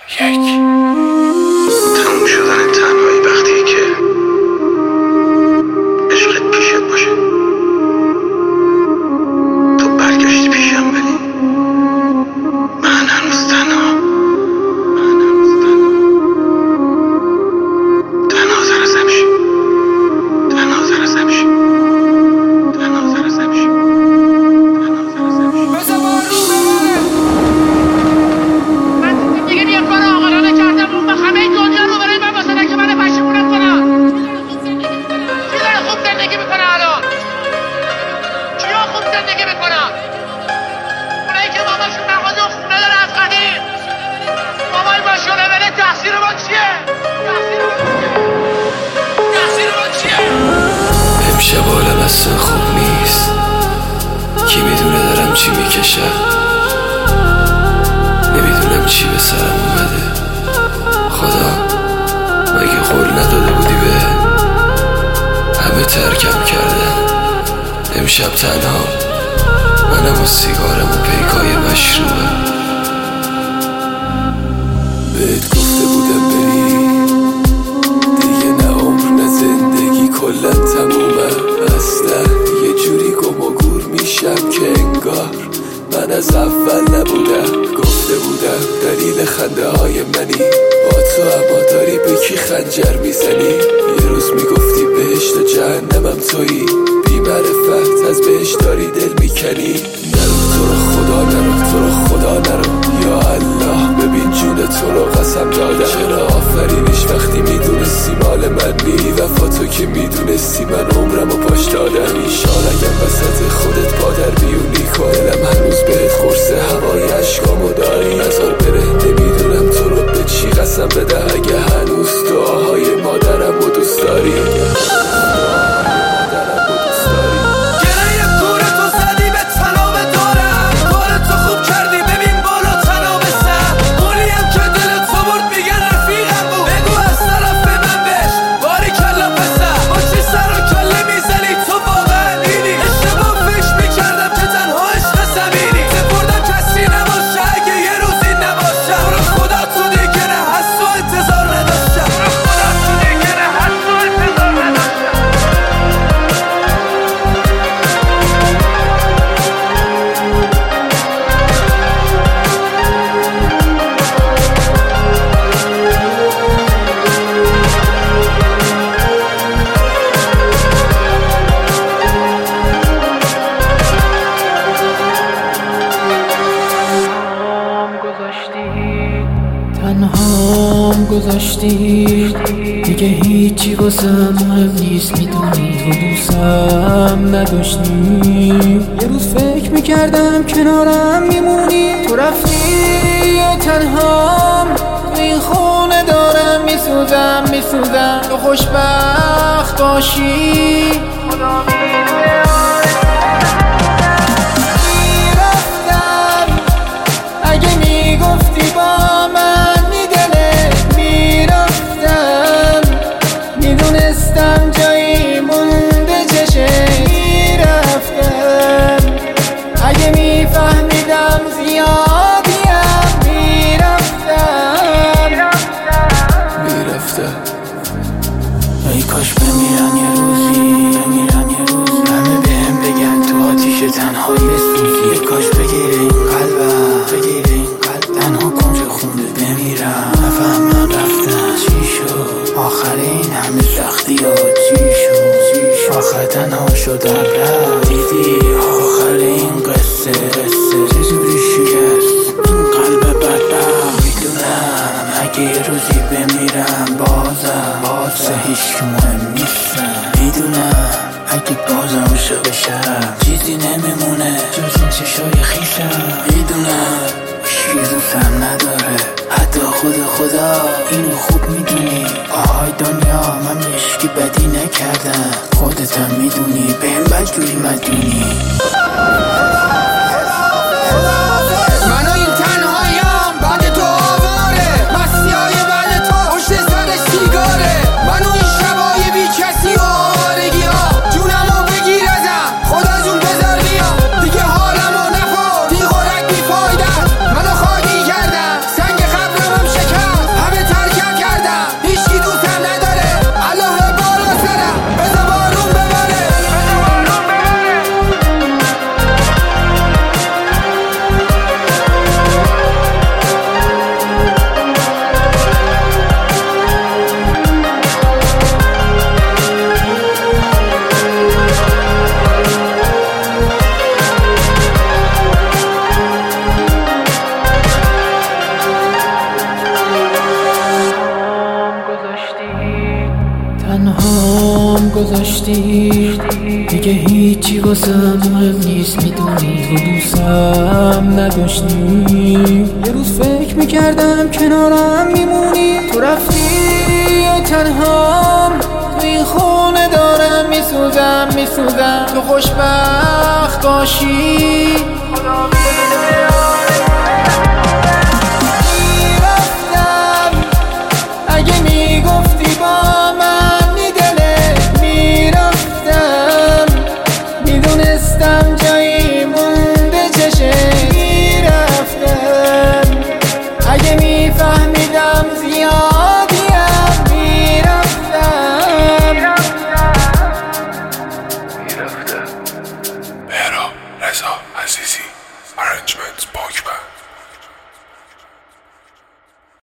تموم شدن تنهایی وقتی که عشقت پیشت باشه. تو برگشتی پیشم ولی من هنوز تنها امشب حالم اصلا خوب نیست. کی میدونه دارم چی میکشم. نمیدونم چی به سرم اومده. خدا مگه قول نداده بودی به همه ترکم کردن. امشب تنها منم و سیگارم و پیکای مشروبم. بهت گفته بودم بری دیگه، نه عمر نه زندگی کلن تمومه. اصلا یه جوری گم و گور میشم که انگار من از اول نبودم. گفته بودم دلیل خنده های منی، با تو اما داری به کی خنجر میزنی. یه روز میگفتی بهشت و جهنمم تویی، بی معرفت از بهشت داری دل میکنی. نرو تو رو خدا نرو، تو رو خدا نرو، یا الله ببین جون تو رو قسم دادم. چرا آفرینش وقتی میدونستی مال من بی وفا، تو که میدونستی من عمرم و پاش دادم. ایشان اگم وسط خودت پادر بیونی کن، دلم هنوز بهت قرص هوای عشقامو داری. نزار بره نمیدونم تو رو به چی قسم بده، اگه هنوز دعاهای مادرم و دوست داری. تنهام گذاشتی دیگه هیچی واسم مهم نیست، میدونی تو دوستم نداشتی. یه روز فکر میکردم کنارم میمونی، تو رفتی و تنهام تو این خونه دارم میسوزم. تو خوشبخت باشی خدا میدونه. میرفتم اگه میگفتی با من میدونستم جایی مونده چشه. میرفتم اگه میفهمیدم زیادیم. میرفتم ای کاش بمیرم یه روزی، همه بهم بگن تو آتیش تنهایی بسوزی. ای کاش بگیره این قلب تنها کنج خونه بمیرم. نفهمم رفتن چی شد، آخر این همه سختی ها چی شد. آخر تنها شدم رفت، دیدی آخر این قصه چجوری شکست این قلب بدبخت. میدونم اگه یه روزی بمیرم بازم هیچ مهم نیستم. میدونم اگه بازم شب چیزی نمیمونه جز این چشای خیشم. میدونم هیچی دوستم نداره، حتی خدا اینو خوب میدونی. آهای دنیا من عشقی بدی نکردم، خودتم میدونی بهم بدجوری مدونی. منو این تنهاییم بعد تو آواره، مسیحای بعد تو پشت سر سیگاره. منو این شبای بی کسی و آوارگی ها، جونمو بگیر ازم خدا جون بذار بیا. دیگه حالمو نپا دیغورک بی فایده، منو خالی کردم سنگ قبرم هم شکر. گذاشتی دیگه هیچی واسم مهم نیست، میدونی تو دوستم نداشتی. یه روز فکر میکردم کنارم میمونی، تو رفتی و تنهام تو این خونه دارم میسوزم. تو خوشبخت باشی.